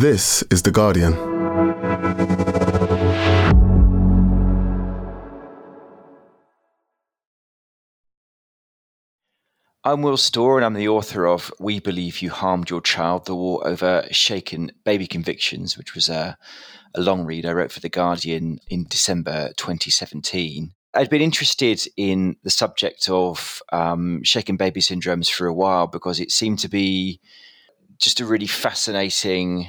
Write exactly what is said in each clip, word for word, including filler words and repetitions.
This is The Guardian. I'm Will Storr, and I'm the author of We Believe You Harmed Your Child, The War Over Shaken Baby Convictions, which was a, a long read I wrote for The Guardian in December twenty seventeen. I'd been interested in the subject of um, shaken baby syndromes for a while because it seemed to be just a really fascinating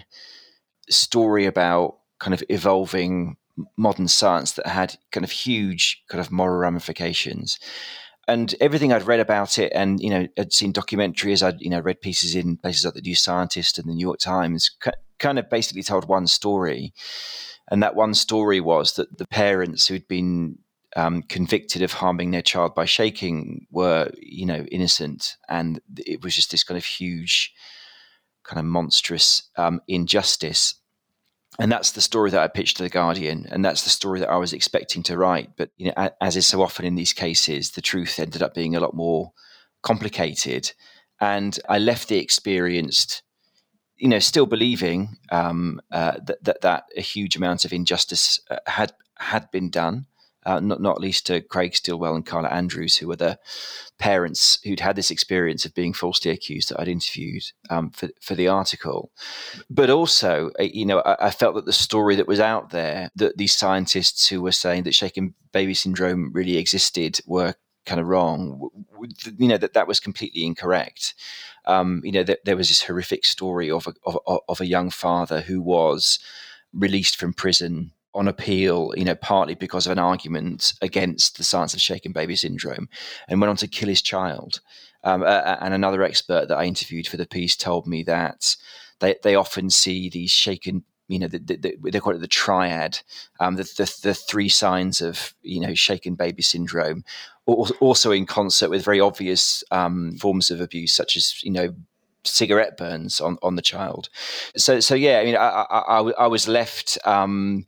story about kind of evolving modern science that had kind of huge kind of moral ramifications. And everything I'd read about it, and you know, I'd seen documentaries, I'd you know read pieces in places like the New Scientist and the New York Times, kind of basically told one story, and that one story was that the parents who'd been um, convicted of harming their child by shaking were, you know, innocent, and it was just this kind of huge, kind of monstrous um, injustice. And that's the story that I pitched to The Guardian, and that's the story that I was expecting to write. But you know, as is so often in these cases, the truth ended up being a lot more complicated. And I left the experience, you know, still believing um, uh, that, that that a huge amount of injustice uh, had had been done. Uh, not not least to Craig Stilwell and Carla Andrews, who were the parents who'd had this experience of being falsely accused that I'd interviewed um, for for the article. But also, you know, I, I felt that the story that was out there, that these scientists who were saying that shaken baby syndrome really existed, were kind of wrong. You know, that that was completely incorrect. Um, you know, that there was this horrific story of a of, of a young father who was released from prison on appeal, you know, partly because of an argument against the science of shaken baby syndrome, and went on to kill his child. Um, uh, and another expert that I interviewed for the piece told me that they, they often see these shaken, you know, the, the, the, they call it the triad, um, the, the the three signs of, you know, shaken baby syndrome, also in concert with very obvious um, forms of abuse, such as, you know, cigarette burns on, on the child. So, so yeah, I mean, I, I, I was left um,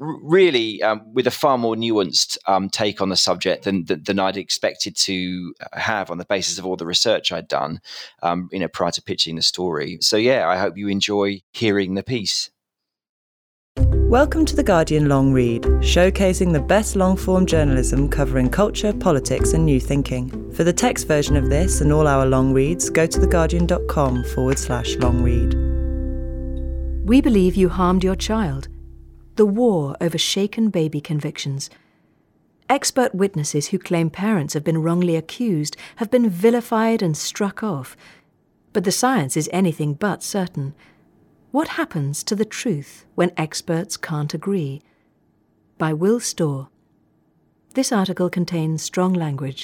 really um, with a far more nuanced um, take on the subject than, than than I'd expected to have on the basis of all the research I'd done, um, you know, prior to pitching the story. So, yeah, I hope you enjoy hearing the piece. Welcome to The Guardian Long Read, showcasing the best long-form journalism covering culture, politics and new thinking. For the text version of this and all our long reads, go to theguardian.com forward slash long read. We Believe You Harmed Your Child. The War Over Shaken Baby Convictions. Expert witnesses who claim parents have been wrongly accused have been vilified and struck off. But the science is anything but certain. What happens to the truth when experts can't agree? By Will Storr. This article contains strong language.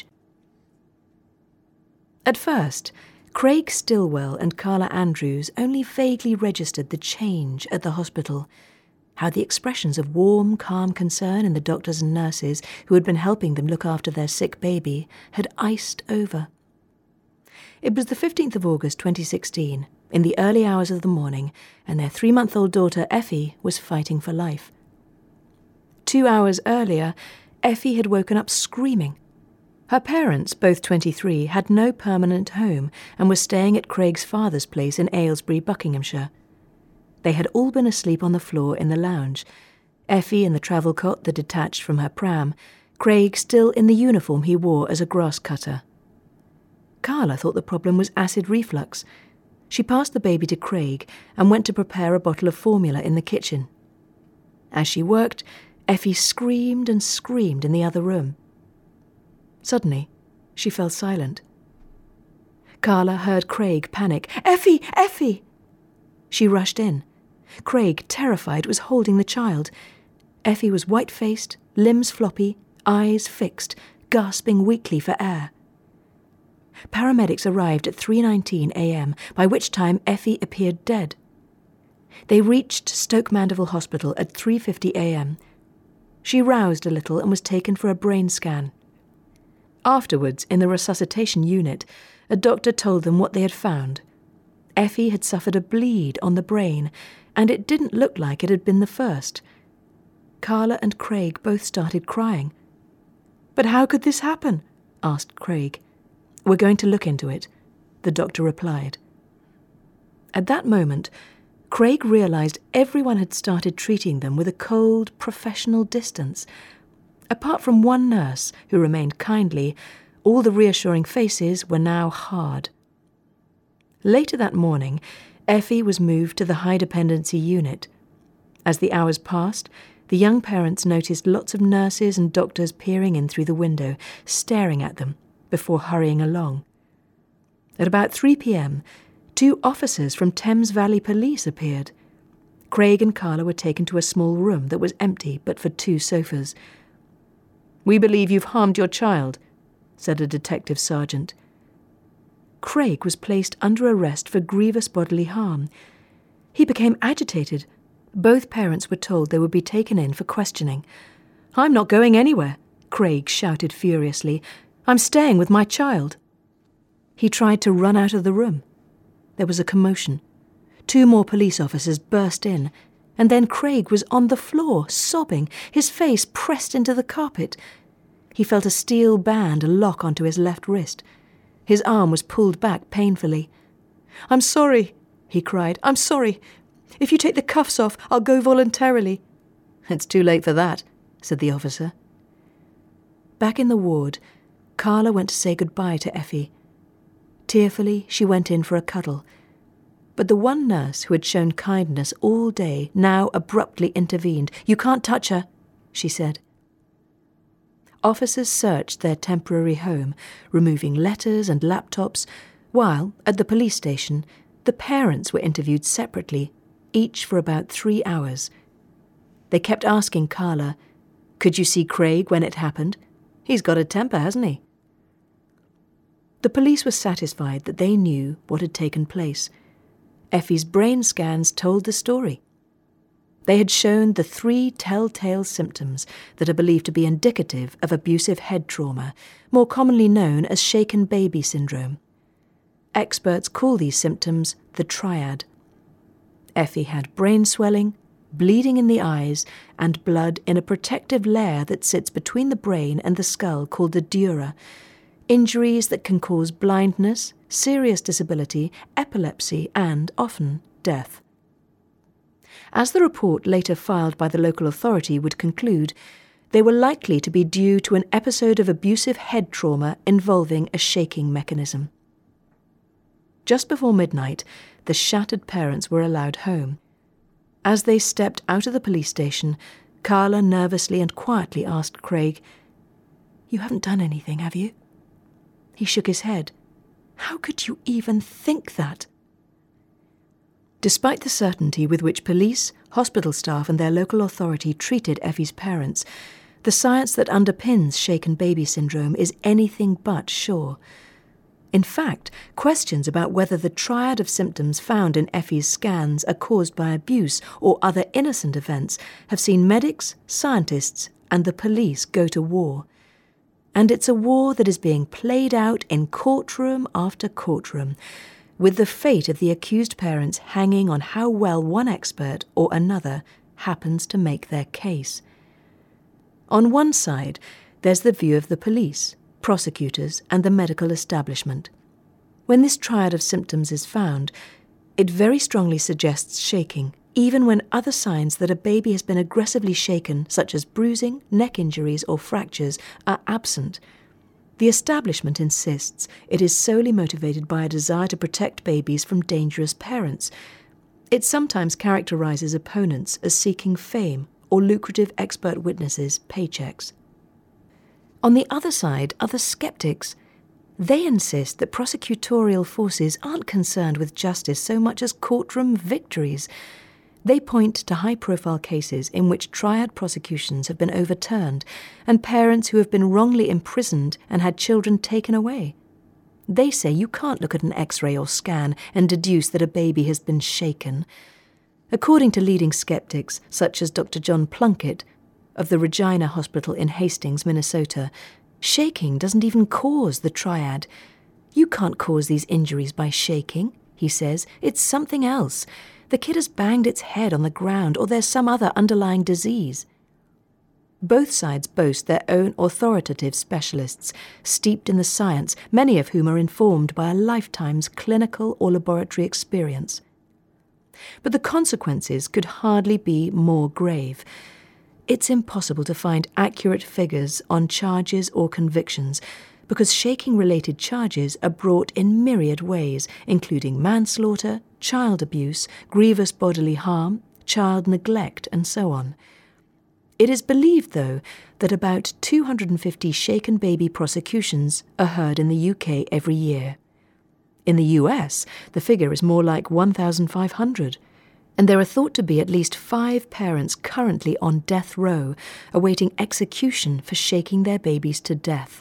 At first, Craig Stilwell and Carla Andrews only vaguely registered the change at the hospital, how the expressions of warm, calm concern in the doctors and nurses who had been helping them look after their sick baby had iced over. It was the fifteenth of August twenty sixteen, in the early hours of the morning, and their three-month-old daughter Effie was fighting for life. Two hours earlier, Effie had woken up screaming. Her parents, both twenty-three, had no permanent home and were staying at Craig's father's place in Aylesbury, Buckinghamshire. They had all been asleep on the floor in the lounge, Effie in the travel cot that detached from her pram, Craig still in the uniform he wore as a grass cutter. Carla thought the problem was acid reflux. She passed the baby to Craig and went to prepare a bottle of formula in the kitchen. As she worked, Effie screamed and screamed in the other room. Suddenly, she fell silent. Carla heard Craig panic. "Effie! Effie!" She rushed in. Craig, terrified, was holding the child. Effie was white-faced, limbs floppy, eyes fixed, gasping weakly for air. Paramedics arrived at three nineteen a.m., by which time Effie appeared dead. They reached Stoke Mandeville Hospital at three fifty a.m. She roused a little and was taken for a brain scan. Afterwards, in the resuscitation unit, a doctor told them what they had found. Effie had suffered a bleed on the brain, and it didn't look like it had been the first. Carla and Craig both started crying. "But how could this happen?" asked Craig. "We're going to look into it," the doctor replied. At that moment, Craig realised everyone had started treating them with a cold, professional distance. Apart from one nurse, who remained kindly, all the reassuring faces were now hard. Later that morning, Effie was moved to the high-dependency unit. As the hours passed, the young parents noticed lots of nurses and doctors peering in through the window, staring at them, before hurrying along. At about three p.m, two officers from Thames Valley Police appeared. Craig and Carla were taken to a small room that was empty but for two sofas. "We believe you've harmed your child," said a detective sergeant. Craig was placed under arrest for grievous bodily harm. He became agitated. Both parents were told they would be taken in for questioning. "I'm not going anywhere," Craig shouted furiously. "I'm staying with my child." He tried to run out of the room. There was a commotion. Two more police officers burst in, and then Craig was on the floor, sobbing, his face pressed into the carpet. He felt a steel band lock onto his left wrist. His arm was pulled back painfully. "I'm sorry," he cried. "I'm sorry. If you take the cuffs off, I'll go voluntarily." "It's too late for that," said the officer. Back in the ward, Carla went to say goodbye to Effie. Tearfully, she went in for a cuddle. But the one nurse who had shown kindness all day now abruptly intervened. "You can't touch her," she said. Officers searched their temporary home, removing letters and laptops, while, at the police station, the parents were interviewed separately, each for about three hours. They kept asking Carla, "Could you see Craig when it happened? He's got a temper, hasn't he?" The police were satisfied that they knew what had taken place. Effie's brain scans told the story. They had shown the three telltale symptoms that are believed to be indicative of abusive head trauma, more commonly known as shaken baby syndrome. Experts call these symptoms the triad. Effie had brain swelling, bleeding in the eyes, and blood in a protective layer that sits between the brain and the skull called the dura, injuries that can cause blindness, serious disability, epilepsy, and, often, death. As the report later filed by the local authority would conclude, they were likely to be due to an episode of abusive head trauma involving a shaking mechanism. Just before midnight, the shattered parents were allowed home. As they stepped out of the police station, Carla nervously and quietly asked Craig, "You haven't done anything, have you?" He shook his head. "How could you even think that?" Despite the certainty with which police, hospital staff and their local authority treated Effie's parents, the science that underpins shaken baby syndrome is anything but sure. In fact, questions about whether the triad of symptoms found in Effie's scans are caused by abuse or other innocent events have seen medics, scientists, and the police go to war. And it's a war that is being played out in courtroom after courtroom, with the fate of the accused parents hanging on how well one expert or another happens to make their case. On one side, there's the view of the police, prosecutors, and the medical establishment. When this triad of symptoms is found, it very strongly suggests shaking, even when other signs that a baby has been aggressively shaken, such as bruising, neck injuries, or fractures, are absent. The establishment insists it is solely motivated by a desire to protect babies from dangerous parents. It sometimes characterizes opponents as seeking fame or lucrative expert witnesses' paychecks. On the other side are the skeptics. They insist that prosecutorial forces aren't concerned with justice so much as courtroom victories. They point to high-profile cases in which triad prosecutions have been overturned and parents who have been wrongly imprisoned and had children taken away. They say you can't look at an X-ray or scan and deduce that a baby has been shaken. According to leading skeptics, such as Doctor John Plunkett of the Regina Hospital in Hastings, Minnesota, shaking doesn't even cause the triad. You can't cause these injuries by shaking, he says. It's something else. The kid has banged its head on the ground, or there's some other underlying disease. Both sides boast their own authoritative specialists, steeped in the science, many of whom are informed by a lifetime's clinical or laboratory experience. But the consequences could hardly be more grave. It's impossible to find accurate figures on charges or convictions, because shaking-related charges are brought in myriad ways, including manslaughter, child abuse, grievous bodily harm, child neglect, and so on. It is believed, though, that about two hundred fifty shaken baby prosecutions are heard in the U K every year. In the U S, the figure is more like one thousand five hundred, and there are thought to be at least five parents currently on death row, awaiting execution for shaking their babies to death.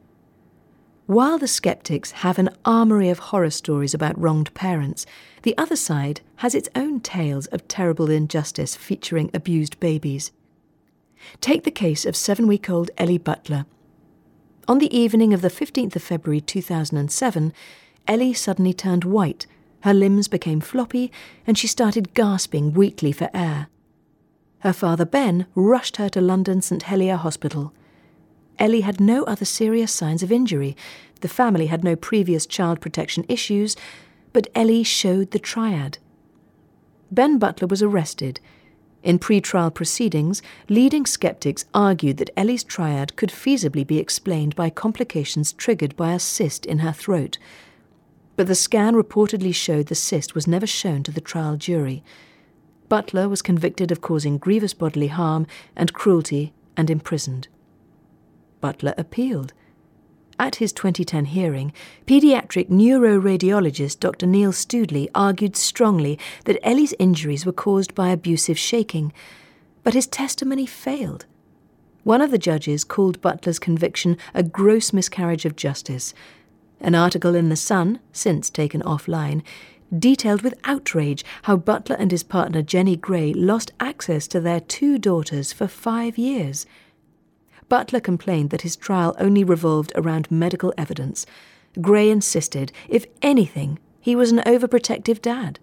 While the skeptics have an armoury of horror stories about wronged parents, the other side has its own tales of terrible injustice featuring abused babies. Take the case of seven-week-old Ellie Butler. On the evening of the fifteenth of February two thousand seven, Ellie suddenly turned white, her limbs became floppy, and she started gasping weakly for air. Her father Ben rushed her to London St Helier Hospital. Ellie had no other serious signs of injury. The family had no previous child protection issues, but Ellie showed the triad. Ben Butler was arrested. In pre-trial proceedings, leading skeptics argued that Ellie's triad could feasibly be explained by complications triggered by a cyst in her throat. But the scan reportedly showed the cyst was never shown to the trial jury. Butler was convicted of causing grievous bodily harm and cruelty and imprisoned. Butler appealed. At his twenty ten hearing, paediatric neuroradiologist Doctor Neil Stoodley argued strongly that Ellie's injuries were caused by abusive shaking, but his testimony failed. One of the judges called Butler's conviction a gross miscarriage of justice. An article in The Sun, since taken offline, detailed with outrage how Butler and his partner Jenny Gray lost access to their two daughters for five years. Butler complained that his trial only revolved around medical evidence. Gray insisted, if anything, he was an overprotective dad.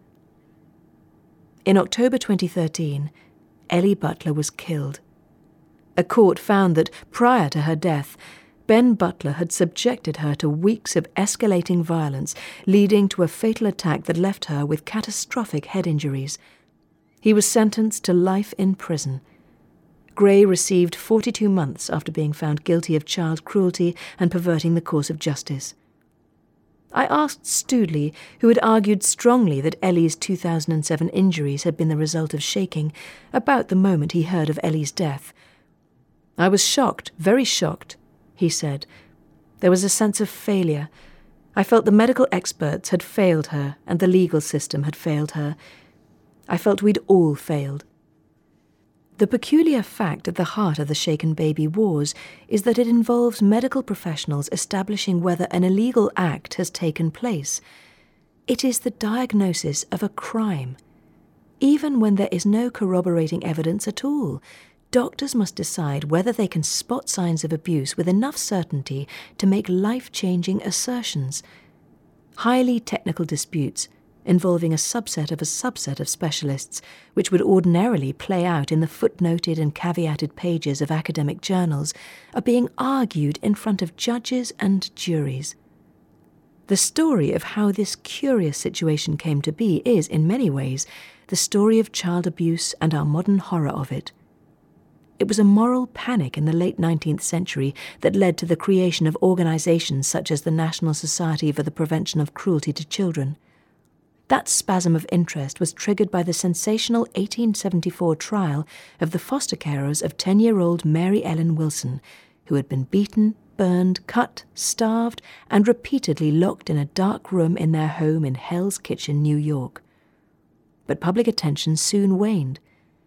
In October twenty thirteen, Ellie Butler was killed. A court found that, prior to her death, Ben Butler had subjected her to weeks of escalating violence, leading to a fatal attack that left her with catastrophic head injuries. He was sentenced to life in prison. Gray received forty-two months after being found guilty of child cruelty and perverting the course of justice. I asked Stoodley, who had argued strongly that Ellie's two thousand seven injuries had been the result of shaking, about the moment he heard of Ellie's death. "I was shocked, very shocked," he said. "There was a sense of failure. I felt the medical experts had failed her and the legal system had failed her. I felt we'd all failed." The peculiar fact at the heart of the shaken baby wars is that it involves medical professionals establishing whether an illegal act has taken place. It is the diagnosis of a crime. Even when there is no corroborating evidence at all, doctors must decide whether they can spot signs of abuse with enough certainty to make life-changing assertions. Highly technical disputes, involving a subset of a subset of specialists, which would ordinarily play out in the footnoted and caveated pages of academic journals, are being argued in front of judges and juries. The story of how this curious situation came to be is, in many ways, the story of child abuse and our modern horror of it. It was a moral panic in the late nineteenth century that led to the creation of organisations such as the National Society for the Prevention of Cruelty to Children. That spasm of interest was triggered by the sensational eighteen seventy-four trial of the foster carers of ten-year-old Mary Ellen Wilson, who had been beaten, burned, cut, starved, and repeatedly locked in a dark room in their home in Hell's Kitchen, New York. But public attention soon waned.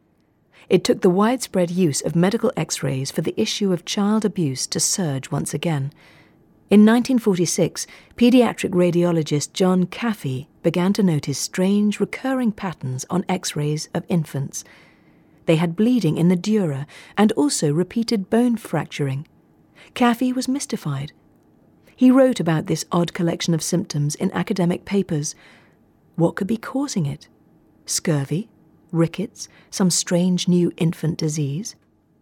It took the widespread use of medical X-rays for the issue of child abuse to surge once again. In nineteen forty-six, paediatric radiologist John Caffey began to notice strange, recurring patterns on X-rays of infants. They had bleeding in the dura and also repeated bone fracturing. Caffey was mystified. He wrote about this odd collection of symptoms in academic papers. What could be causing it? Scurvy? Rickets? Some strange new infant disease?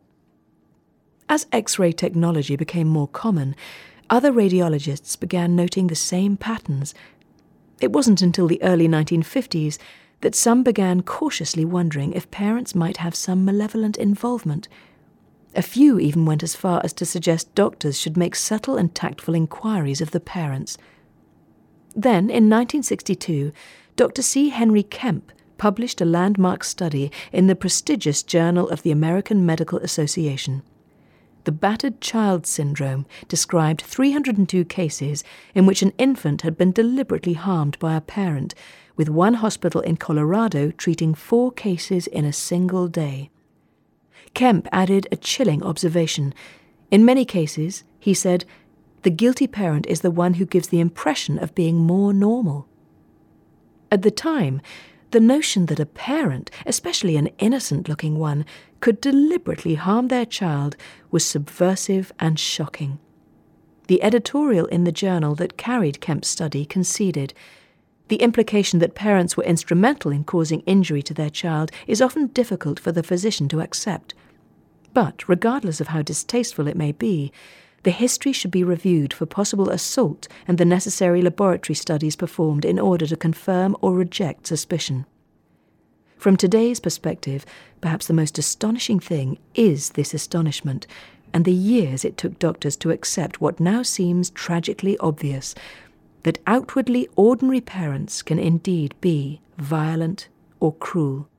As X-ray technology became more common, other radiologists began noting the same patterns. It wasn't until the early nineteen fifties that some began cautiously wondering if parents might have some malevolent involvement. A few even went as far as to suggest doctors should make subtle and tactful inquiries of the parents. Then, in nineteen sixty-two, Doctor C. Henry Kemp published a landmark study in the prestigious Journal of the American Medical Association. The Battered Child Syndrome described three hundred two cases in which an infant had been deliberately harmed by a parent, with one hospital in Colorado treating four cases in a single day. Kemp added a chilling observation. In many cases, he said, the guilty parent is the one who gives the impression of being more normal. At the time, the notion that a parent, especially an innocent-looking one, could deliberately harm their child was subversive and shocking. The editorial in the journal that carried Kemp's study conceded, the implication that parents were instrumental in causing injury to their child is often difficult for the physician to accept. But, regardless of how distasteful it may be, the history should be reviewed for possible assault and the necessary laboratory studies performed in order to confirm or reject suspicion. From today's perspective, perhaps the most astonishing thing is this astonishment, and the years it took doctors to accept what now seems tragically obvious, that outwardly ordinary parents can indeed be violent or cruel.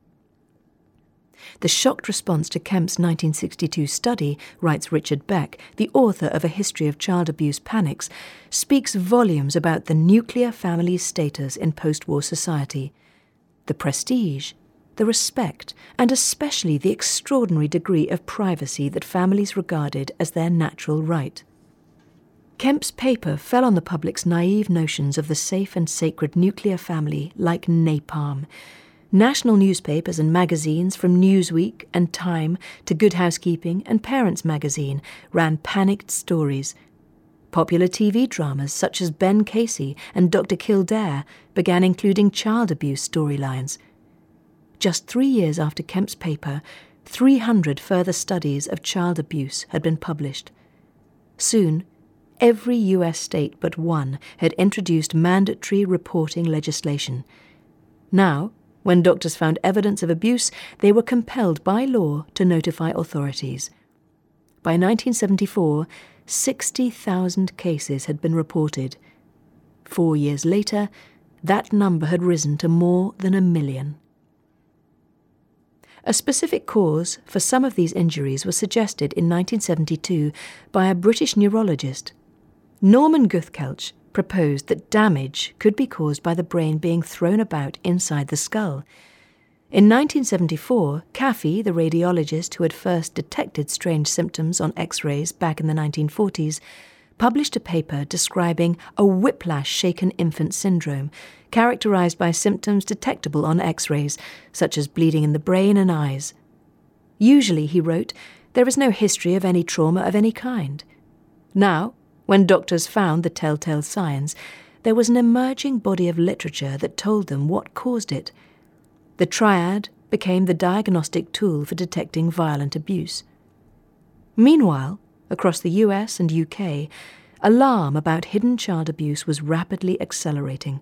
The shocked response to Kemp's nineteen sixty-two study, writes Richard Beck, the author of A History of Child Abuse Panics, speaks volumes about the nuclear family's status in post-war society, the prestige, the respect, and especially the extraordinary degree of privacy that families regarded as their natural right. Kemp's paper fell on the public's naive notions of the safe and sacred nuclear family like napalm. National newspapers and magazines from Newsweek and Time to Good Housekeeping and Parents magazine ran panicked stories. Popular T V dramas such as Ben Casey and Doctor Kildare began including child abuse storylines. Just three years after Kemp's paper, three hundred further studies of child abuse had been published. Soon, every U S state but one had introduced mandatory reporting legislation. Now, when doctors found evidence of abuse, they were compelled by law to notify authorities. By nineteen seventy-four, sixty thousand cases had been reported. Four years later, that number had risen to more than a million. A specific cause for some of these injuries was suggested in nineteen seventy-two by a British neurologist. Norman Guthkelch proposed that damage could be caused by the brain being thrown about inside the skull. In nineteen seventy-four, Caffey, the radiologist who had first detected strange symptoms on X-rays back in the nineteen forties, published a paper describing a whiplash-shaken infant syndrome, characterized by symptoms detectable on X-rays, such as bleeding in the brain and eyes. Usually, he wrote, there is no history of any trauma of any kind. Now, when doctors found the telltale signs, there was an emerging body of literature that told them what caused it. The triad became the diagnostic tool for detecting violent abuse. Meanwhile, across the U S and U K, alarm about hidden child abuse was rapidly accelerating.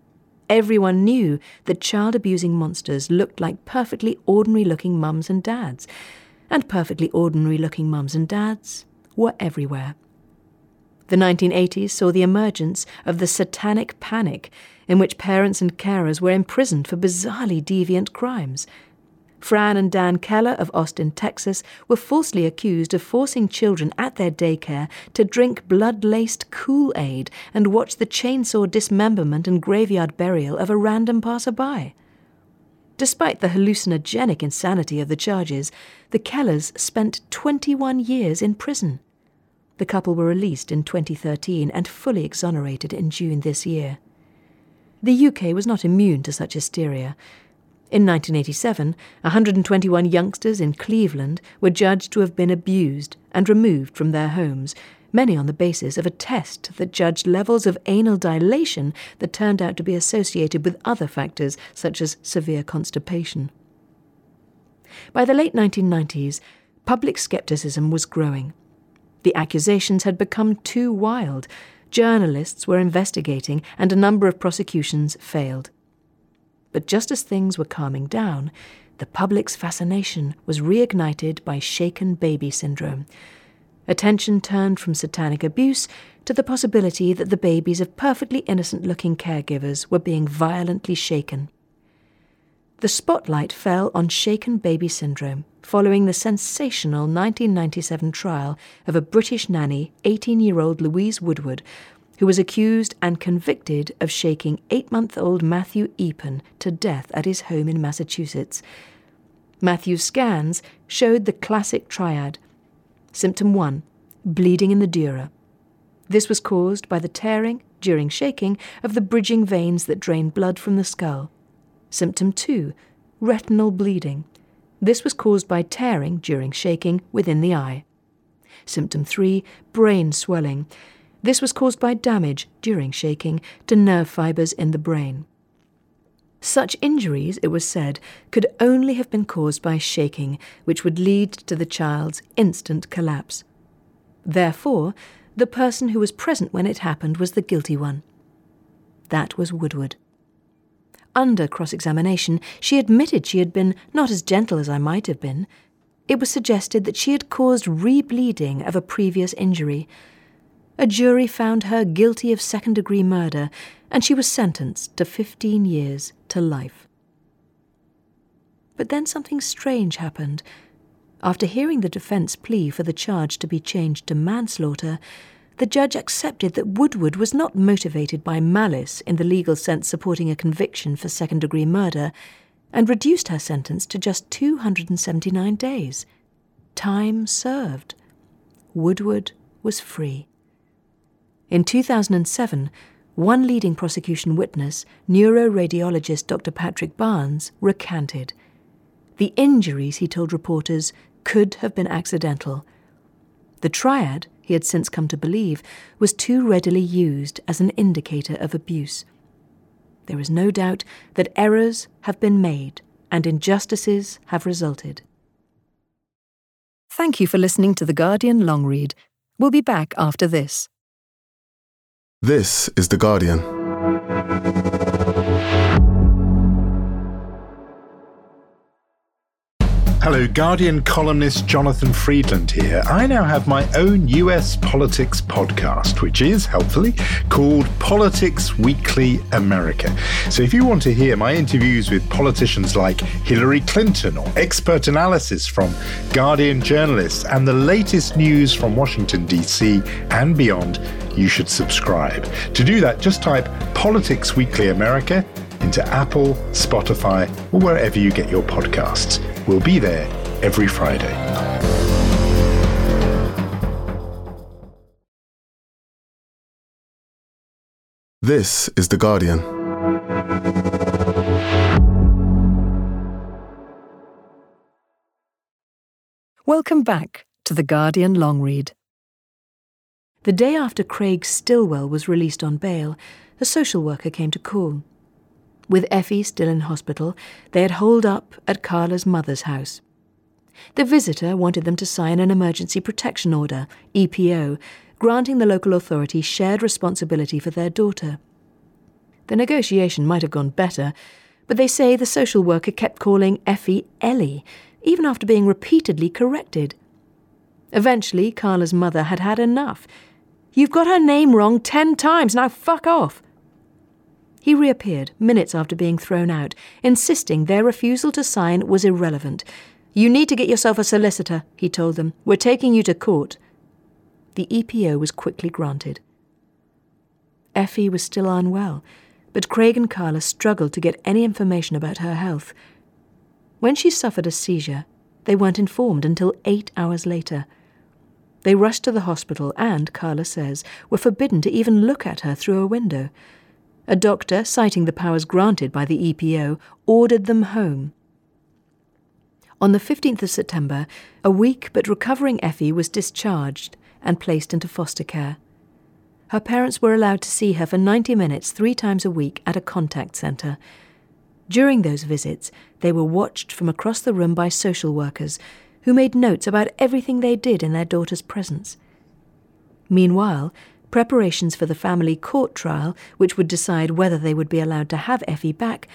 Everyone knew that child-abusing monsters looked like perfectly ordinary-looking mums and dads, and perfectly ordinary-looking mums and dads were everywhere. The nineteen eighties saw the emergence of the satanic panic, in which parents and carers were imprisoned for bizarrely deviant crimes. Fran and Dan Keller of Austin, Texas, were falsely accused of forcing children at their daycare to drink blood-laced Kool-Aid and watch the chainsaw dismemberment and graveyard burial of a random passerby. Despite the hallucinogenic insanity of the charges, the Kellers spent twenty-one years in prison. The couple were released in twenty thirteen and fully exonerated in June this year. The U K was not immune to such hysteria. In nineteen eighty-seven, one hundred twenty-one youngsters in Cleveland were judged to have been abused and removed from their homes, many on the basis of a test that judged levels of anal dilation that turned out to be associated with other factors such as severe constipation. By the late nineteen nineties, public skepticism was growing. The accusations had become too wild. Journalists were investigating, and a number of prosecutions failed. But just as things were calming down, the public's fascination was reignited by shaken baby syndrome. Attention turned from satanic abuse to the possibility that the babies of perfectly innocent-looking caregivers were being violently shaken. The spotlight fell on shaken baby syndrome following the sensational nineteen ninety-seven trial of a British nanny, eighteen-year-old Louise Woodward, who was accused and convicted of shaking eight-month-old Matthew Eapen to death at his home in Massachusetts. Matthew's scans showed the classic triad. Symptom one, bleeding in the dura. This was caused by the tearing, during shaking, of the bridging veins that drain blood from the skull. Symptom two, retinal bleeding. This was caused by tearing, during shaking, within the eye. Symptom three, brain swelling. This was caused by damage, during shaking, to nerve fibres in the brain. Such injuries, it was said, could only have been caused by shaking, which would lead to the child's instant collapse. Therefore, the person who was present when it happened was the guilty one. That was Woodward. Under cross-examination, she admitted she had been not as gentle as I might have been. It was suggested that she had caused re-bleeding of a previous injury. A jury found her guilty of second-degree murder, and she was sentenced to fifteen years to life. But then something strange happened. After hearing the defence plea for the charge to be changed to manslaughter, the judge accepted that Woodward was not motivated by malice in the legal sense supporting a conviction for second-degree murder, and reduced her sentence to just two hundred seventy-nine days. Time served. Woodward was free. In two thousand seven, one leading prosecution witness, neuroradiologist Doctor Patrick Barnes, recanted. The injuries, he told reporters, could have been accidental. The triad, he had since come to believe, was too readily used as an indicator of abuse. There is no doubt that errors have been made and injustices have resulted. Thank you for listening to The Guardian Long Read. We'll be back after this. This is The Guardian. Hello, Guardian columnist Jonathan Freedland here. I now have my own U S politics podcast, which is, helpfully, called Politics Weekly America. So if you want to hear my interviews with politicians like Hillary Clinton or expert analysis from Guardian journalists and the latest news from Washington, D C and beyond, you should subscribe. To do that, just type Politics Weekly America into Apple, Spotify, or wherever you get your podcasts. We'll be there every Friday. This is The Guardian. Welcome back to The Guardian Long Read. The day after Craig Stillwell was released on bail, a social worker came to call. With Effie still in hospital, they had holed up at Carla's mother's house. The visitor wanted them to sign an emergency protection order, E P O, granting the local authority shared responsibility for their daughter. The negotiation might have gone better, but they say the social worker kept calling Effie Ellie, even after being repeatedly corrected. Eventually, Carla's mother had had enough. "You've got her name wrong ten times, now fuck off!" He reappeared minutes after being thrown out, insisting their refusal to sign was irrelevant. "You need to get yourself a solicitor," he told them. "We're taking you to court." The E P O was quickly granted. Effie was still unwell, but Craig and Carla struggled to get any information about her health. When she suffered a seizure, they weren't informed until eight hours later. They rushed to the hospital and, Carla says, were forbidden to even look at her through a window. A doctor, citing the powers granted by the E P O, ordered them home. On the fifteenth of September, a weak but recovering Effie was discharged and placed into foster care. Her parents were allowed to see her for ninety minutes three times a week at a contact centre. During those visits, they were watched from across the room by social workers, who made notes about everything they did in their daughter's presence. Meanwhile, preparations for the family court trial, which would decide whether they would be allowed to have Effie back,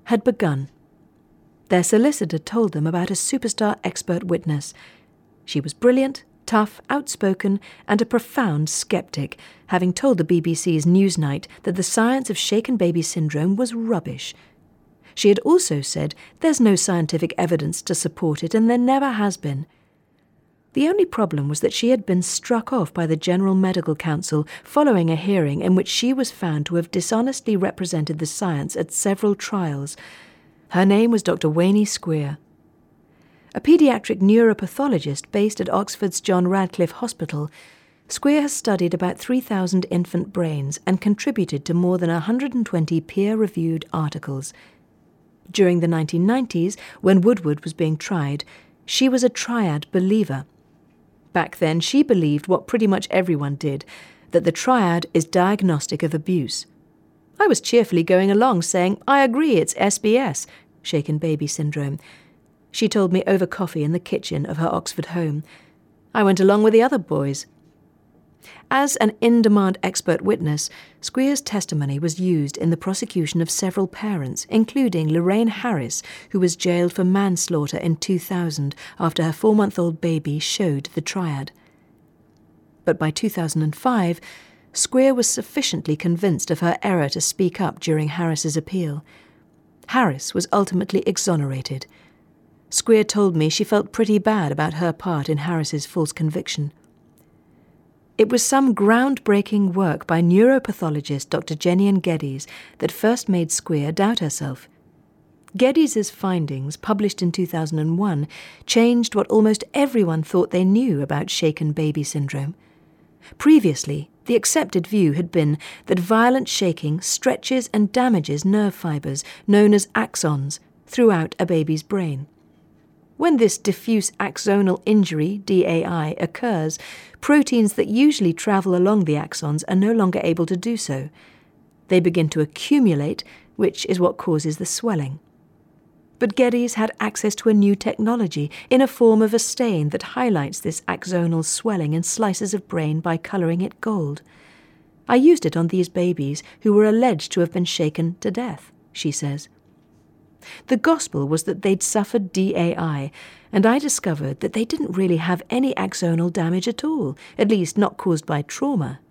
had begun. Their solicitor told them about a superstar expert witness. She was brilliant, tough, outspoken, and a profound skeptic, having told the B B C's Newsnight that the science of shaken baby syndrome was rubbish. She had also said there's no scientific evidence to support it, and there never has been. The only problem was that she had been struck off by the General Medical Council following a hearing in which she was found to have dishonestly represented the science at several trials. Her name was Doctor Wayne Squeer. A paediatric neuropathologist based at Oxford's John Radcliffe Hospital, Squeer has studied about three thousand infant brains and contributed to more than one hundred twenty peer-reviewed articles. During the nineteen nineties, when Woodward was being tried, she was a triad believer. Back then, she believed what pretty much everyone did, that the triad is diagnostic of abuse. I was cheerfully going along saying, I agree, it's S B S, shaken baby syndrome. She told me over coffee in the kitchen of her Oxford home. I went along with the other boys. As an in-demand expert witness, Squeer's testimony was used in the prosecution of several parents, including Lorraine Harris, who was jailed for manslaughter in two thousand after her four-month-old baby showed the triad. But by two thousand five, Squeer was sufficiently convinced of her error to speak up during Harris's appeal. Harris was ultimately exonerated. Squeer told me she felt pretty bad about her part in Harris's false conviction. It was some groundbreaking work by neuropathologist Doctor Jenian Geddes that first made Squeer doubt herself. Geddes' findings, published in two thousand one, changed what almost everyone thought they knew about shaken baby syndrome. Previously, the accepted view had been that violent shaking stretches and damages nerve fibres, known as axons, throughout a baby's brain. When this diffuse axonal injury, D A I, occurs, proteins that usually travel along the axons are no longer able to do so. They begin to accumulate, which is what causes the swelling. But Geddes had access to a new technology in a form of a stain that highlights this axonal swelling in slices of brain by colouring it gold. I used it on these babies who were alleged to have been shaken to death, she says. The gospel was that they'd suffered D A I, and I discovered that they didn't really have any axonal damage at all, at least not caused by trauma.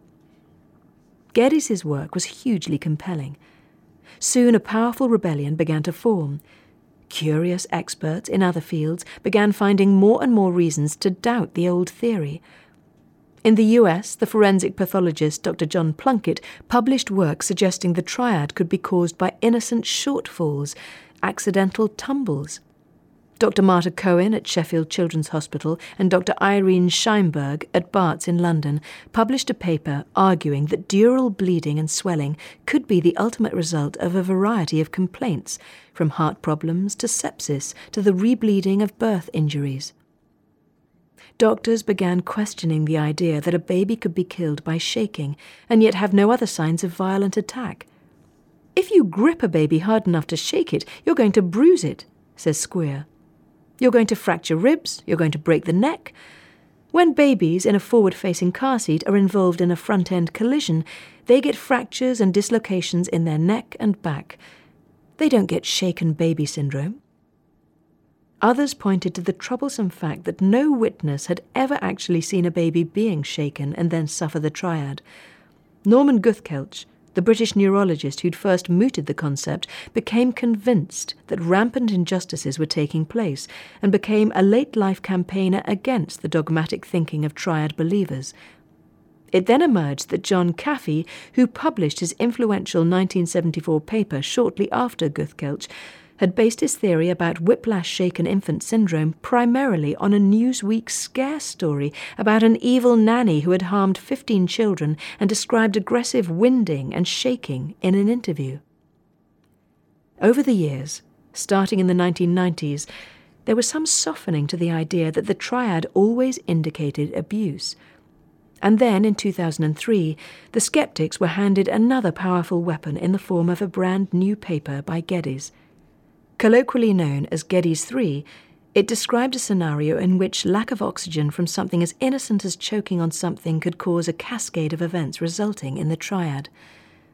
Geddes' work was hugely compelling. Soon a powerful rebellion began to form. Curious experts in other fields began finding more and more reasons to doubt the old theory. In the U S, the forensic pathologist Doctor John Plunkett published work suggesting the triad could be caused by innocent shortfalls, accidental tumbles. Doctor Marta Cohen at Sheffield Children's Hospital and Doctor Irene Scheinberg at Barts in London published a paper arguing that dural bleeding and swelling could be the ultimate result of a variety of complaints, from heart problems to sepsis to the rebleeding of birth injuries. Doctors began questioning the idea that a baby could be killed by shaking and yet have no other signs of violent attack. If you grip a baby hard enough to shake it, you're going to bruise it, says Squeer. You're going to fracture ribs, you're going to break the neck. When babies in a forward-facing car seat are involved in a front-end collision, they get fractures and dislocations in their neck and back. They don't get shaken baby syndrome. Others pointed to the troublesome fact that no witness had ever actually seen a baby being shaken and then suffer the triad. Norman Guthkelch, the British neurologist who'd first mooted the concept, became convinced that rampant injustices were taking place and became a late-life campaigner against the dogmatic thinking of triad believers. It then emerged that John Caffey, who published his influential nineteen seventy-four paper shortly after Guthkelch, had based his theory about whiplash-shaken infant syndrome primarily on a Newsweek scare story about an evil nanny who had harmed fifteen children and described aggressive winding and shaking in an interview. Over the years, starting in the nineteen nineties, there was some softening to the idea that the triad always indicated abuse. And then, in two thousand three, the skeptics were handed another powerful weapon in the form of a brand new paper by Geddes. Colloquially known as Geddes three, it described a scenario in which lack of oxygen from something as innocent as choking on something could cause a cascade of events resulting in the triad.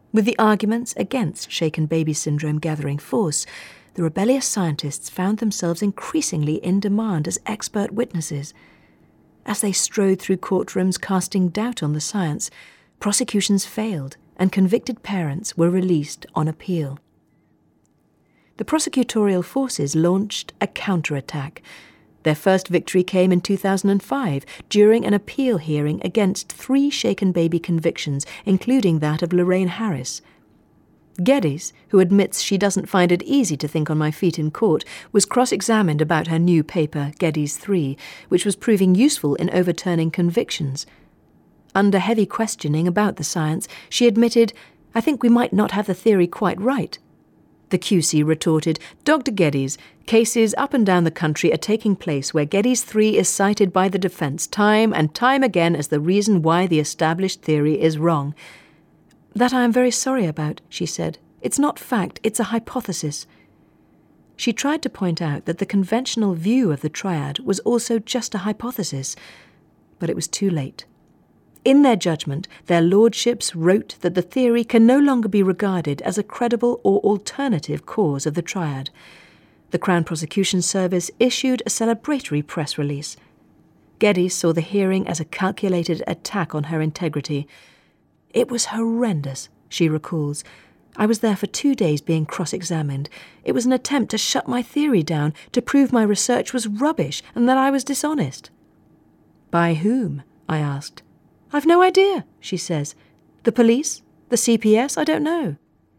With the arguments against shaken baby syndrome gathering force, the rebellious scientists found themselves increasingly in demand as expert witnesses. As they strode through courtrooms casting doubt on the science, prosecutions failed and convicted parents were released on appeal. The prosecutorial forces launched a counterattack. Their first victory came in two thousand five during an appeal hearing against three shaken baby convictions, including that of Lorraine Harris. Geddes, who admits she doesn't find it easy to think on my feet in court, was cross-examined about her new paper, Geddes three, which was proving useful in overturning convictions. Under heavy questioning about the science, she admitted, "I think we might not have the theory quite right." The Q C retorted, "Doctor Geddes, cases up and down the country are taking place where Geddes three is cited by the defence time and time again as the reason why the established theory is wrong." "That I am very sorry about," she said. "It's not fact, it's a hypothesis." She tried to point out that the conventional view of the triad was also just a hypothesis, but it was too late. In their judgment, their lordships wrote that the theory can no longer be regarded as a credible or alternative cause of the triad. The Crown Prosecution Service issued a celebratory press release. Geddes saw the hearing as a calculated attack on her integrity. "It was horrendous," she recalls. "I was there for two days being cross-examined. It was an attempt to shut my theory down, to prove my research was rubbish and that I was dishonest." "By whom?" I asked. "I've no idea," she says. "The police? The C P S? I don't know."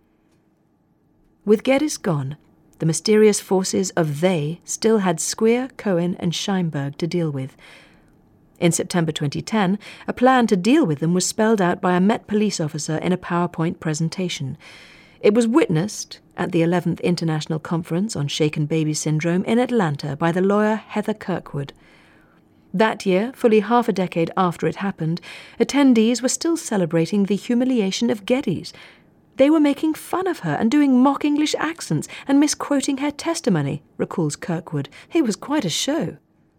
With Geddes gone, the mysterious forces of they still had Squeer, Cohen and Scheinberg to deal with. In September twenty ten, a plan to deal with them was spelled out by a Met police officer in a PowerPoint presentation. It was witnessed at the eleventh International Conference on Shaken Baby Syndrome in Atlanta by the lawyer Heather Kirkwood. That year, fully half a decade after it happened, attendees were still celebrating the humiliation of Geddes. They were making fun of her and doing mock English accents and misquoting her testimony, recalls Kirkwood. It was quite a show.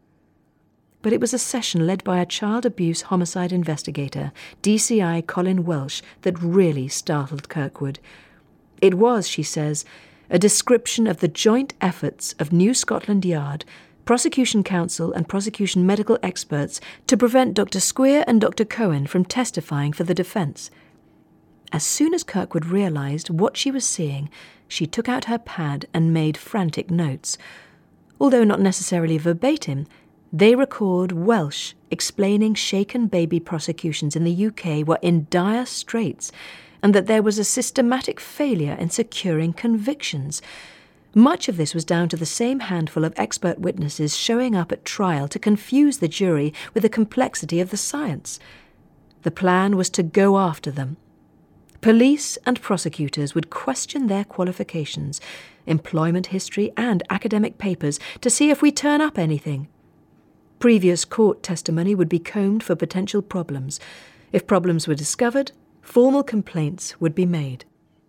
But it was a session led by a child abuse homicide investigator, D C I Colin Welsh, that really startled Kirkwood. It was, she says, a description of the joint efforts of New Scotland Yard, Prosecution Counsel and prosecution medical experts to prevent Doctor Squeer and Doctor Cohen from testifying for the defence. As soon as Kirkwood realised what she was seeing, she took out her pad and made frantic notes. Although not necessarily verbatim, they record Welsh explaining shaken baby prosecutions in the U K were in dire straits and that there was a systematic failure in securing convictions. Much of this was down to the same handful of expert witnesses showing up at trial to confuse the jury with the complexity of the science. The plan was to go after them. Police and prosecutors would question their qualifications, employment history and academic papers to see if we turn up anything. Previous court testimony would be combed for potential problems. If problems were discovered, formal complaints would be made.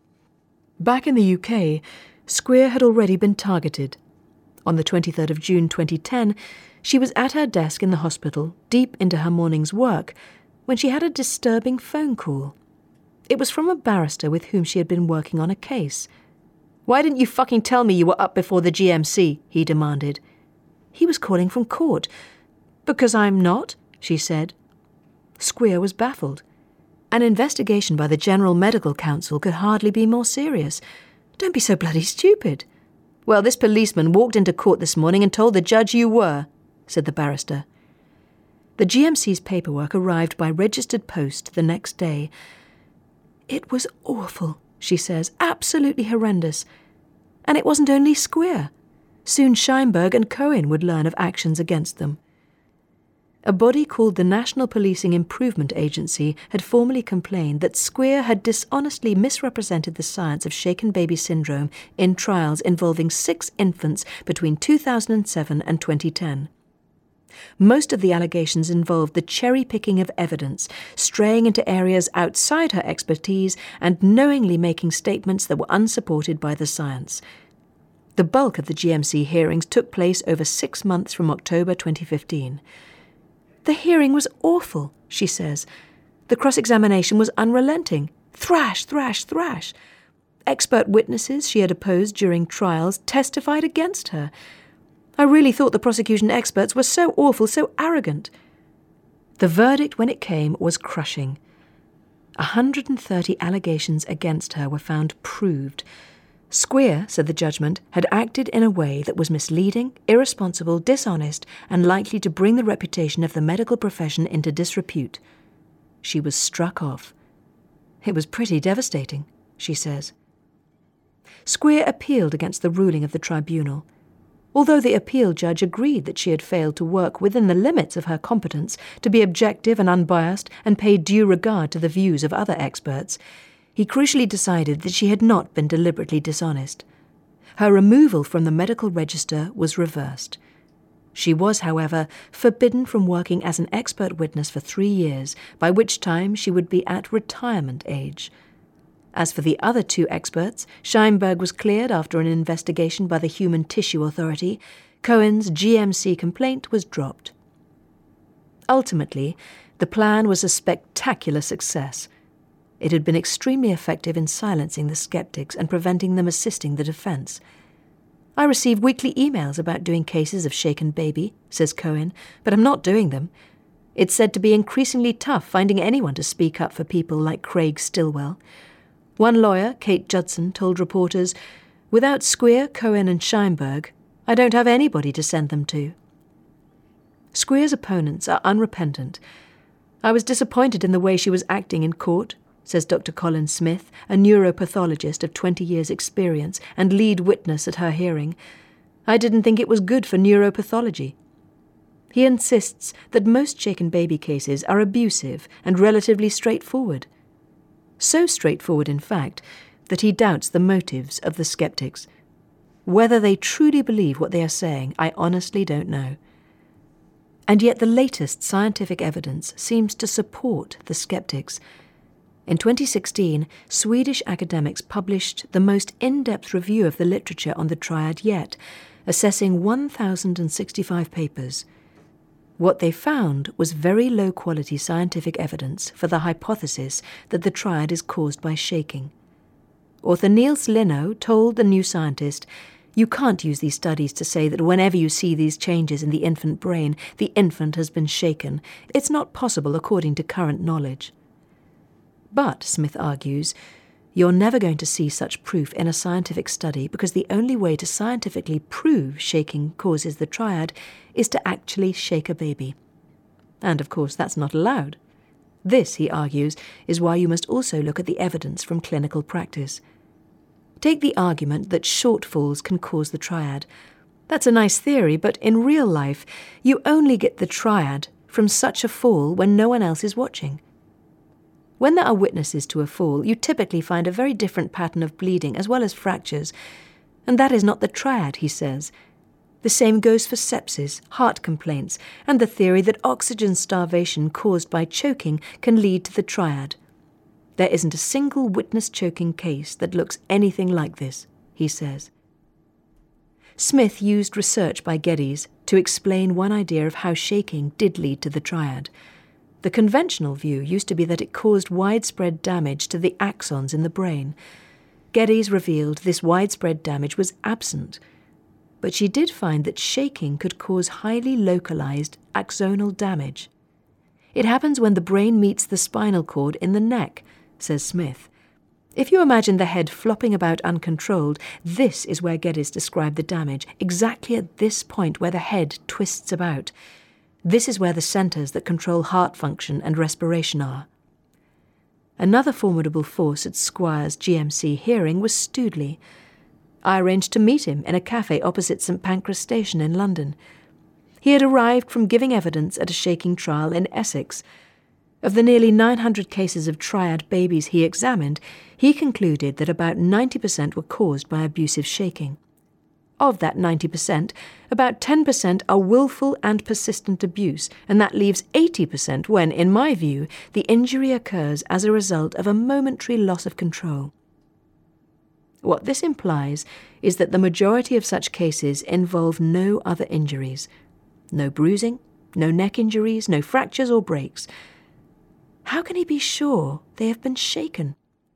Back in the U K, Squeer had already been targeted. On the twenty-third of June twenty ten, she was at her desk in the hospital, deep into her morning's work, when she had a disturbing phone call. It was from a barrister with whom she had been working on a case. "Why didn't you fucking tell me you were up before the G M C?" he demanded. He was calling from court. "Because I'm not," she said. Squeer was baffled. An investigation by the General Medical Council could hardly be more serious. "Don't be so bloody stupid." "Well, this policeman walked into court this morning and told the judge you were," said the barrister. The G M C's paperwork arrived by registered post the next day. "It was awful," she says, "absolutely horrendous. And it wasn't only Squeer. Soon Scheinberg and Cohen would learn of actions against them." A body called the National Policing Improvement Agency had formally complained that Squeer had dishonestly misrepresented the science of shaken baby syndrome in trials involving six infants between two thousand seven and twenty ten. Most of the allegations involved the cherry-picking of evidence, straying into areas outside her expertise and knowingly making statements that were unsupported by the science. The bulk of the G M C hearings took place over six months from October twenty fifteen. "The hearing was awful," she says. "The cross-examination was unrelenting. Thrash, thrash, thrash. Expert witnesses she had opposed during trials testified against her. I really thought the prosecution experts were so awful, so arrogant. The verdict, when it came, was crushing. one hundred thirty allegations against her were found proved. Squeer, said the judgment, had acted in a way that was misleading, irresponsible, dishonest, and likely to bring the reputation of the medical profession into disrepute. She was struck off. It was pretty devastating, she says. Squeer appealed against the ruling of the tribunal. Although the appeal judge agreed that she had failed to work within the limits of her competence, to be objective and unbiased and pay due regard to the views of other experts, he crucially decided that she had not been deliberately dishonest. Her removal from the medical register was reversed. She was, however, forbidden from working as an expert witness for three years, by which time she would be at retirement age. As for the other two experts, Scheinberg was cleared after an investigation by the Human Tissue Authority. Cohen's G M C complaint was dropped. Ultimately, the plan was a spectacular success. It had been extremely effective in silencing the skeptics and preventing them assisting the defense. I receive weekly emails about doing cases of shaken baby, says Cohen, but I'm not doing them. It's said to be increasingly tough finding anyone to speak up for people like Craig Stillwell. One lawyer, Kate Judson, told reporters, "Without Squeer, Cohen and Scheinberg, I don't have anybody to send them to." Squeer's opponents are unrepentant. I was disappointed in the way she was acting in court, says Doctor Colin Smith, a neuropathologist of twenty years' experience and lead witness at her hearing. I didn't think it was good for neuropathology. He insists that most shaken baby cases are abusive and relatively straightforward. So straightforward, in fact, that he doubts the motives of the skeptics. Whether they truly believe what they are saying, I honestly don't know. And yet the latest scientific evidence seems to support the skeptics. In twenty sixteen, Swedish academics published the most in-depth review of the literature on the triad yet, assessing one thousand sixty-five papers. What they found was very low-quality scientific evidence for the hypothesis that the triad is caused by shaking. Author Niels Lino told The New Scientist, "You can't use these studies to say that whenever you see these changes in the infant brain, the infant has been shaken. It's not possible according to current knowledge." But, Smith argues, you're never going to see such proof in a scientific study because the only way to scientifically prove shaking causes the triad is to actually shake a baby. And, of course, that's not allowed. This, he argues, is why you must also look at the evidence from clinical practice. Take the argument that shortfalls can cause the triad. That's a nice theory, but in real life, you only get the triad from such a fall when no one else is watching. When there are witnesses to a fall, you typically find a very different pattern of bleeding as well as fractures. And that is not the triad, he says. The same goes for sepsis, heart complaints, and the theory that oxygen starvation caused by choking can lead to the triad. There isn't a single witness choking case that looks anything like this, he says. Smith used research by Geddes to explain one idea of how shaking did lead to the triad. The conventional view used to be that it caused widespread damage to the axons in the brain. Geddes revealed this widespread damage was absent, but she did find that shaking could cause highly localized axonal damage. It happens when the brain meets the spinal cord in the neck, says Smith. If you imagine the head flopping about uncontrolled, this is where Geddes described the damage, exactly at this point where the head twists about. This is where the centres that control heart function and respiration are. Another formidable force at Squire's G M C hearing was Stoodley. I arranged to meet him in a cafe opposite St Pancras Station in London. He had arrived from giving evidence at a shaking trial in Essex. Of the nearly nine hundred cases of triad babies he examined, he concluded that about ninety percent were caused by abusive shaking. Of that ninety percent, about ten percent are willful and persistent abuse, and that leaves eighty percent when, in my view, the injury occurs as a result of a momentary loss of control. What this implies is that the majority of such cases involve no other injuries. No bruising, no neck injuries, no fractures or breaks. How can he be sure they have been shaken?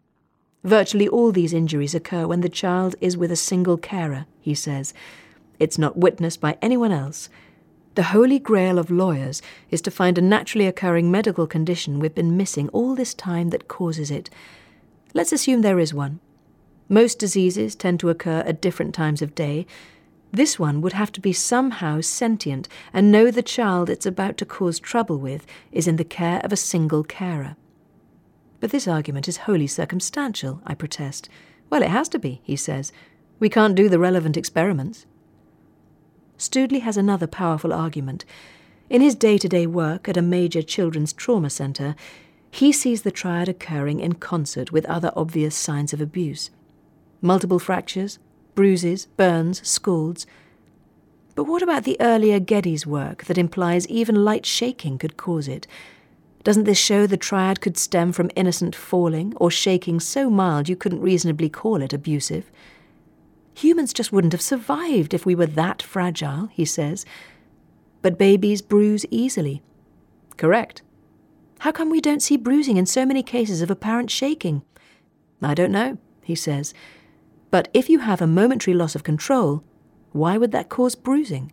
Virtually all these injuries occur when the child is with a single carer, he says. It's not witnessed by anyone else. The holy grail of lawyers is to find a naturally occurring medical condition we've been missing all this time that causes it. Let's assume there is one. Most diseases tend to occur at different times of day. This one would have to be somehow sentient and know the child it's about to cause trouble with is in the care of a single carer. But this argument is wholly circumstantial, I protest. Well, it has to be, he says. We can't do the relevant experiments. Stoodley has another powerful argument. In his day-to-day work at a major children's trauma centre, he sees the triad occurring in concert with other obvious signs of abuse. Multiple fractures, bruises, burns, scalds. But what about the earlier Geddes work that implies even light shaking could cause it? Doesn't this show the triad could stem from innocent falling or shaking so mild you couldn't reasonably call it abusive? Humans just wouldn't have survived if we were that fragile, he says. But babies bruise easily. Correct. How come we don't see bruising in so many cases of apparent shaking? I don't know, he says. But if you have a momentary loss of control, why would that cause bruising?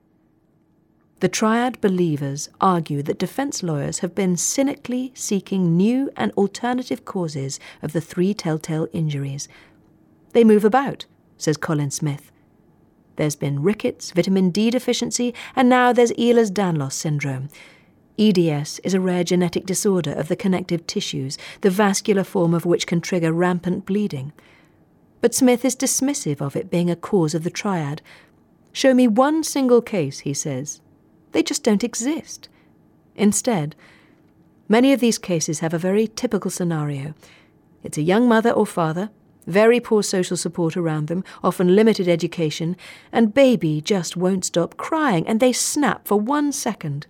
The triad believers argue that defence lawyers have been cynically seeking new and alternative causes of the three telltale injuries. They move about, says Colin Smith. There's been rickets, vitamin D deficiency, and now there's Ehlers-Danlos syndrome. E D S is a rare genetic disorder of the connective tissues, the vascular form of which can trigger rampant bleeding. But Smith is dismissive of it being a cause of the triad. Show me one single case, he says. They just don't exist. Instead, many of these cases have a very typical scenario. It's a young mother or father, very poor social support around them, often limited education, and baby just won't stop crying, and they snap for one second.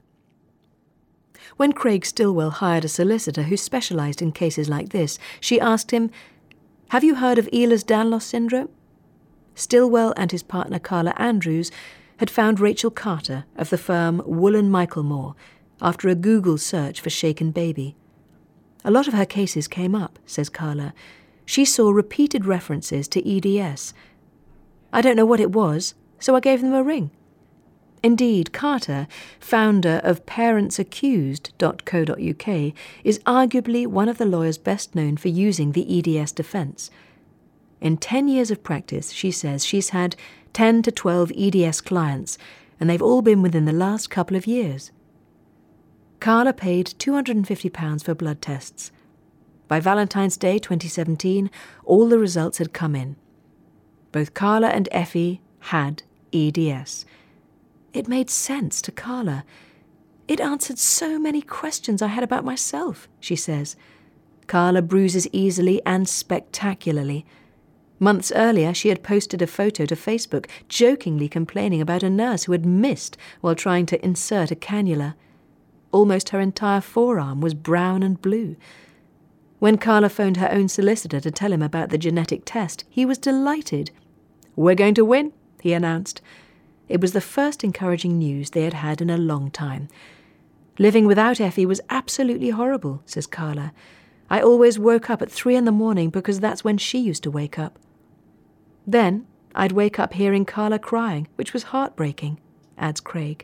When Craig Stillwell hired a solicitor who specialised in cases like this, she asked him, "Have you heard of Ehlers-Danlos syndrome?" Stillwell and his partner Carla Andrews had found Rachel Carter of the firm Woolen Michaelmore after a Google search for shaken baby. A lot of her cases came up, says Carla. She saw repeated references to E D S. I don't know what it was, so I gave them a ring. Indeed, Carter, founder of parents accused dot co dot U K, is arguably one of the lawyers best known for using the E D S defence. In ten years of practice, she says she's had ten to twelve E D S clients, and they've all been within the last couple of years. Carla paid two hundred fifty pounds for blood tests. By Valentine's Day twenty seventeen, all the results had come in. Both Carla and Effie had E D S. It made sense to Carla. It answered so many questions I had about myself, she says. Carla bruises easily and spectacularly. Months earlier, she had posted a photo to Facebook, jokingly complaining about a nurse who had missed while trying to insert a cannula. Almost her entire forearm was brown and blue. When Carla phoned her own solicitor to tell him about the genetic test, he was delighted. "We're going to win," he announced. It was the first encouraging news they had had in a long time. "Living without Effie was absolutely horrible," says Carla. "I always woke up at three in the morning because that's when she used to wake up. Then I'd wake up hearing Carla crying, which was heartbreaking," adds Craig.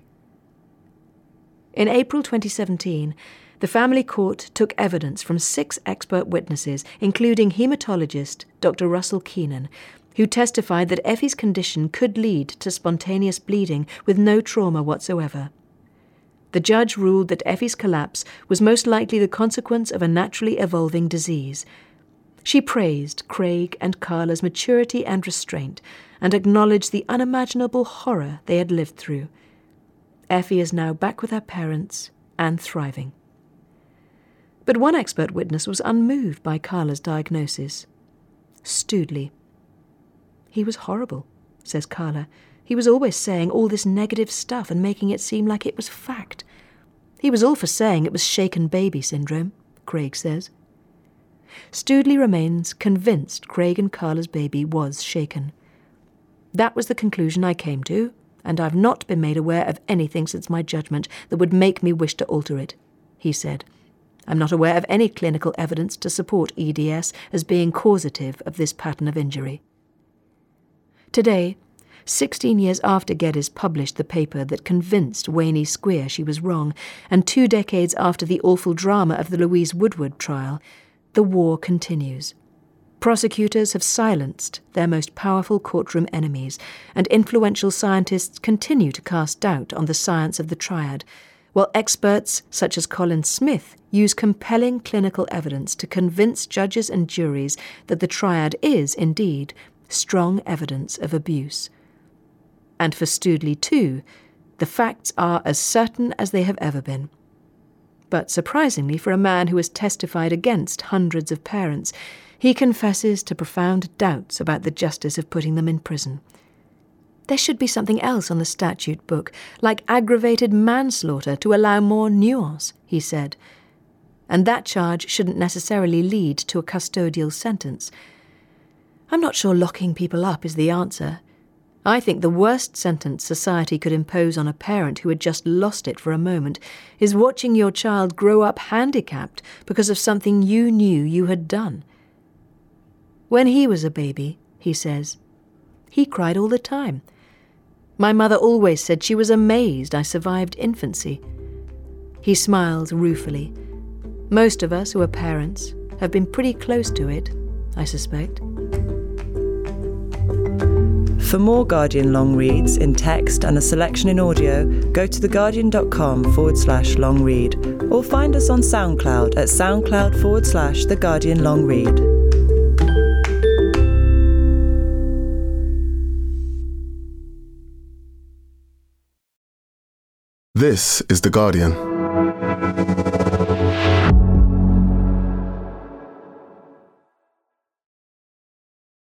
In April twenty seventeen, the family court took evidence from six expert witnesses, including haematologist Doctor Russell Keenan, who testified that Effie's condition could lead to spontaneous bleeding with no trauma whatsoever. The judge ruled that Effie's collapse was most likely the consequence of a naturally evolving disease. She praised Craig and Carla's maturity and restraint and acknowledged the unimaginable horror they had lived through. Effie is now back with her parents and thriving. But one expert witness was unmoved by Carla's diagnosis. Stoodley. "He was horrible," says Carla. "He was always saying all this negative stuff and making it seem like it was fact. He was all for saying it was shaken baby syndrome," Craig says. Stoodley remains convinced Craig and Carla's baby was shaken. "That was the conclusion I came to, and I've not been made aware of anything since my judgment that would make me wish to alter it," he said. I'm not aware of any clinical evidence to support E D S as being causative of this pattern of injury. Today, sixteen years after Geddes published the paper that convinced Wayne Squeer she was wrong, and two decades after the awful drama of the Louise Woodward trial, the war continues. Prosecutors have silenced their most powerful courtroom enemies, and influential scientists continue to cast doubt on the science of the triad, while experts such as Colin Smith use compelling clinical evidence to convince judges and juries that the triad is, indeed, strong evidence of abuse. And for Stoodley too, the facts are as certain as they have ever been. But surprisingly, for a man who has testified against hundreds of parents, he confesses to profound doubts about the justice of putting them in prison. There should be something else on the statute book, like aggravated manslaughter, to allow more nuance, he said. And that charge shouldn't necessarily lead to a custodial sentence. I'm not sure locking people up is the answer. I think the worst sentence society could impose on a parent who had just lost it for a moment is watching your child grow up handicapped because of something you knew you had done. When he was a baby, he says, he cried all the time. My mother always said she was amazed I survived infancy. He smiles ruefully. Most of us who are parents have been pretty close to it, I suspect. For more Guardian long reads in text and a selection in audio, go to theguardian.com forward slash long read or find us on SoundCloud at soundcloud forward slash The Guardian Long Read. This is The Guardian.